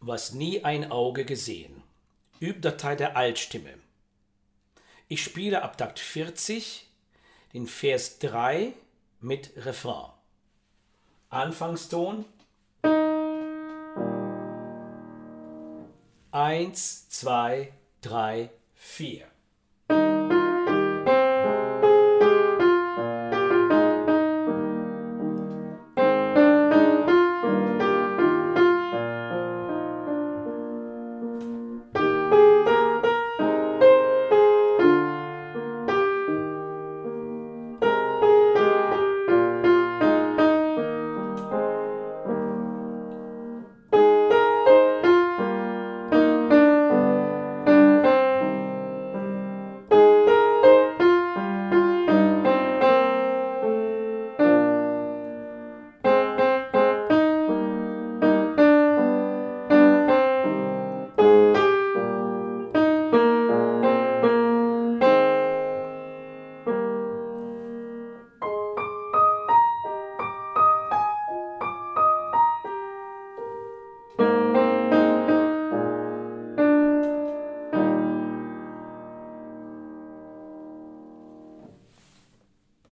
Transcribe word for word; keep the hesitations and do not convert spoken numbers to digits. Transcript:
was nie ein Auge gesehen. Übdatei der Altstimme. Ich spiele ab Takt vierzig den Vers drei mit Refrain. Anfangston. Eins, zwei, drei, vier.